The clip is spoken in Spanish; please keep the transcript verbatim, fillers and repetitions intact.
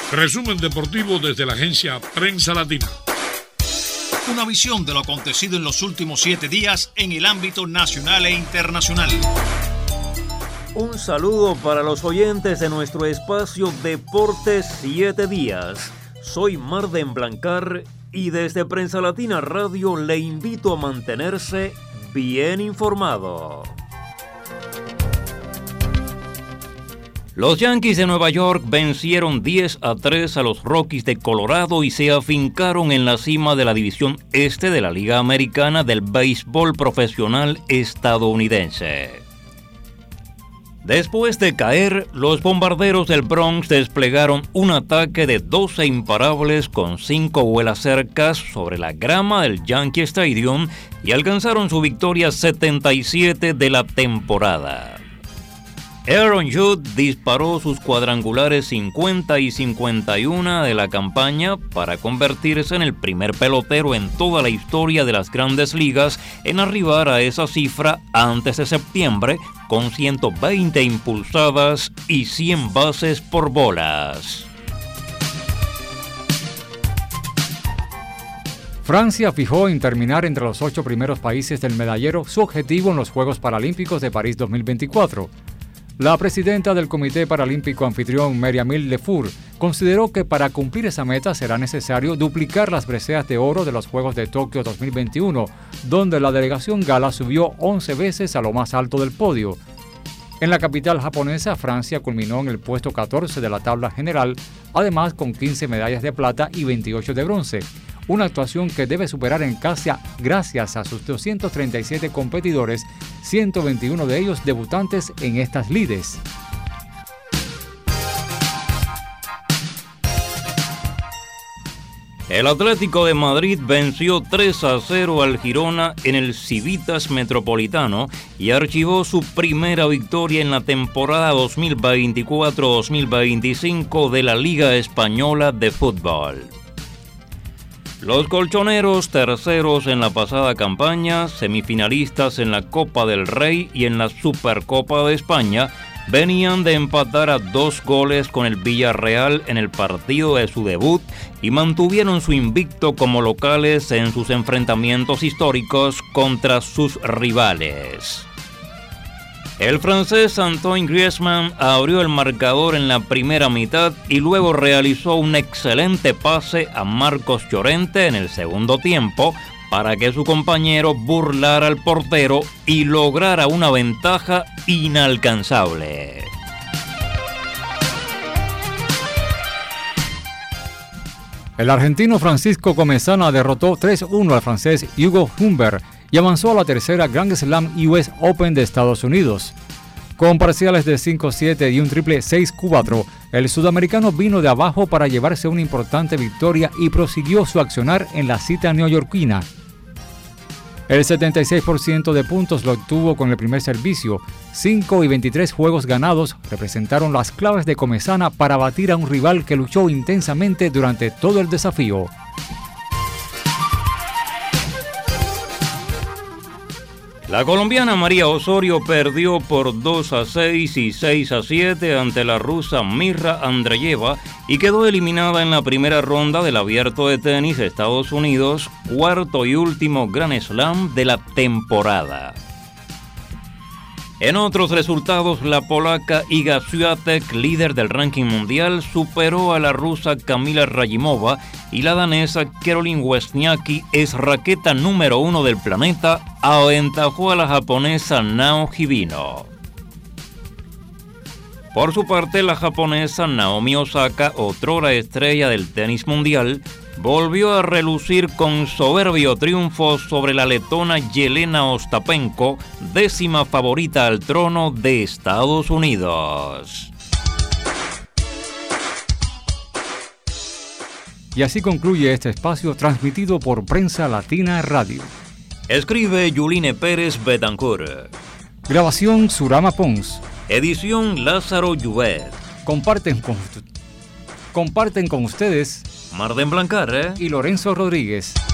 Resumen deportivo desde la agencia Prensa Latina. Una visión de lo acontecido en los últimos siete días en el ámbito nacional e internacional. Un saludo para los oyentes de nuestro espacio Deportes siete días. Soy Marden Blancar y desde Prensa Latina Radio le invito a mantenerse bien informado. Los Yankees de Nueva York vencieron diez a tres a los Rockies de Colorado y se afincaron en la cima de la división este de la Liga Americana del Béisbol Profesional Estadounidense. Después de caer, los Bombarderos del Bronx desplegaron un ataque de doce imparables con cinco vuelas cercas sobre la grama del Yankee Stadium y alcanzaron su victoria setenta y siete de la temporada. Aaron Judge disparó sus cuadrangulares cincuenta y cincuenta y uno de la campaña para convertirse en el primer pelotero en toda la historia de las Grandes Ligas en arribar a esa cifra antes de septiembre, con ciento veinte impulsadas y cien bases por bolas. Francia fijó en terminar entre los ocho primeros países del medallero su objetivo en los Juegos Paralímpicos de París dos mil veinticuatro. La presidenta del Comité Paralímpico Anfitrión, Myriam Lefour, consideró que para cumplir esa meta será necesario duplicar las preseas de oro de los Juegos de Tokio dos mil veintiuno, donde la delegación gala subió once veces a lo más alto del podio. En la capital japonesa, Francia culminó en el puesto catorce de la tabla general, además con quince medallas de plata y veintiocho de bronce. Una actuación que debe superar en casa gracias a sus doscientos treinta y siete competidores, ciento veintiuno de ellos debutantes en estas lides. El Atlético de Madrid venció tres a cero al Girona en el Civitas Metropolitano y archivó su primera victoria en la temporada dos mil veinticuatro dos mil veinticinco de la Liga Española de Fútbol. Los colchoneros, terceros en la pasada campaña, semifinalistas en la Copa del Rey y en la Supercopa de España, venían de empatar a dos goles con el Villarreal en el partido de su debut y mantuvieron su invicto como locales en sus enfrentamientos históricos contra sus rivales. El francés Antoine Griezmann abrió el marcador en la primera mitad y luego realizó un excelente pase a Marcos Llorente en el segundo tiempo para que su compañero burlara al portero y lograra una ventaja inalcanzable. El argentino Francisco Comesana derrotó tres uno al francés Hugo Humbert y avanzó a la tercera Grand Slam U S Open de Estados Unidos. Con parciales de cinco siete y un triple seis cuatro, el sudamericano vino de abajo para llevarse una importante victoria y prosiguió su accionar en la cita neoyorquina. El setenta y seis por ciento de puntos lo obtuvo con el primer servicio. cinco y veintitrés juegos ganados representaron las claves de Comesana para batir a un rival que luchó intensamente durante todo el desafío. La colombiana María Osorio perdió por dos a seis y seis a siete ante la rusa Mirra Andreyeva y quedó eliminada en la primera ronda del Abierto de Tenis de Estados Unidos, cuarto y último Grand Slam de la temporada. En otros resultados, la polaca Iga Swiatek, líder del ranking mundial, superó a la rusa Kamila Rajimova y la danesa Caroline Wozniacki, es raqueta número uno del planeta, aventajó a la japonesa Nao Hibino. Por su parte, la japonesa Naomi Osaka, otrora estrella del tenis mundial, volvió a relucir con soberbio triunfo sobre la letona Yelena Ostapenko, décima favorita al trono de Estados Unidos. Y así concluye este espacio transmitido por Prensa Latina Radio. Escribe Yuline Pérez Betancourt. Grabación Surama Pons. Edición Lázaro Lluvet. Comparten con, comparten con ustedes Marden Blancar, ¿eh? y Lorenzo Rodríguez.